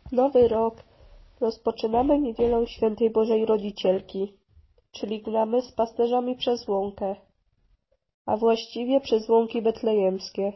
Nowy rok rozpoczynamy niedzielą Świętej Bożej Rodzicielki, czyli gnamy z pasterzami przez łąkę, a właściwie przez łąki betlejemskie.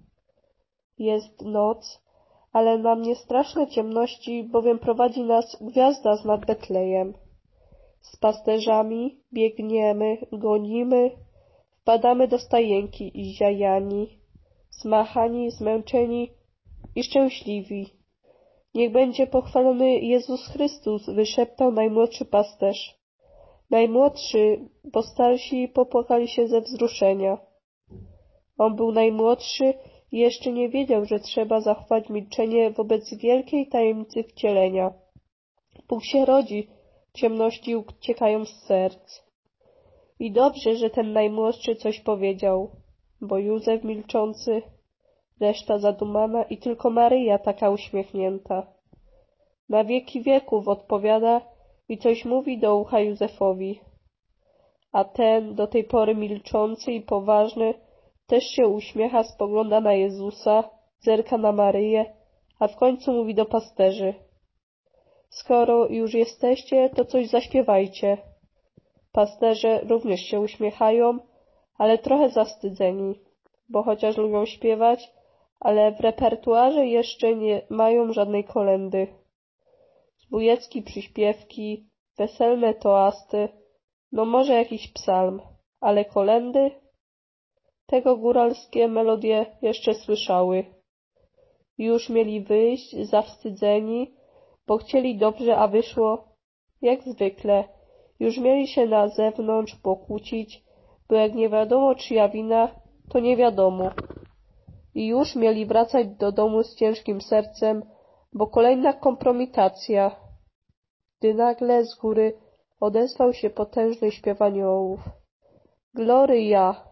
Jest noc, ale na mnie straszne ciemności, bowiem prowadzi nas gwiazda z nad Betlejem. Z pasterzami biegniemy, gonimy, wpadamy do stajenki i zziajani, zmachani, zmęczeni i szczęśliwi. Niech będzie pochwalony Jezus Chrystus, wyszeptał najmłodszy pasterz. Najmłodszy, bo starsi popłakali się ze wzruszenia. On był najmłodszy i jeszcze nie wiedział, że trzeba zachować milczenie wobec wielkiej tajemnicy wcielenia. Bóg się rodzi, ciemności uciekają z serc. I dobrze, że ten najmłodszy coś powiedział, bo Józef milczący, reszta zadumana i tylko Maryja taka uśmiechnięta. Na wieki wieków odpowiada i coś mówi do ucha Józefowi. A ten, do tej pory milczący i poważny, też się uśmiecha, spogląda na Jezusa, zerka na Maryję, a w końcu mówi do pasterzy. Skoro już jesteście, to coś zaśpiewajcie. Pasterze również się uśmiechają, ale trochę zawstydzeni, bo chociaż lubią śpiewać, ale w repertuarze jeszcze nie mają żadnej kolędy. Zbójecki przyśpiewki, weselne toasty, no może jakiś psalm, ale kolędy? Tego góralskie melodie jeszcze słyszały. Już mieli wyjść zawstydzeni, bo chcieli dobrze, a wyszło jak zwykle. Już mieli się na zewnątrz pokłócić, bo jak nie wiadomo czyja wina, to nie wiadomo. I już mieli wracać do domu z ciężkim sercem, bo kolejna kompromitacja. Gdy nagle z góry odezwał się potężny śpiew aniołów. Gloryja,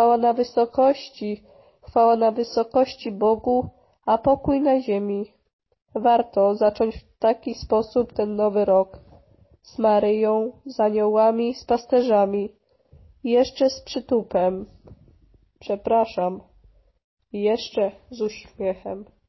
chwała na wysokości Bogu, a pokój na ziemi. Warto zacząć w taki sposób ten nowy rok. Z Maryją, z aniołami, z pasterzami. I jeszcze z przytupem. Przepraszam. I jeszcze z uśmiechem.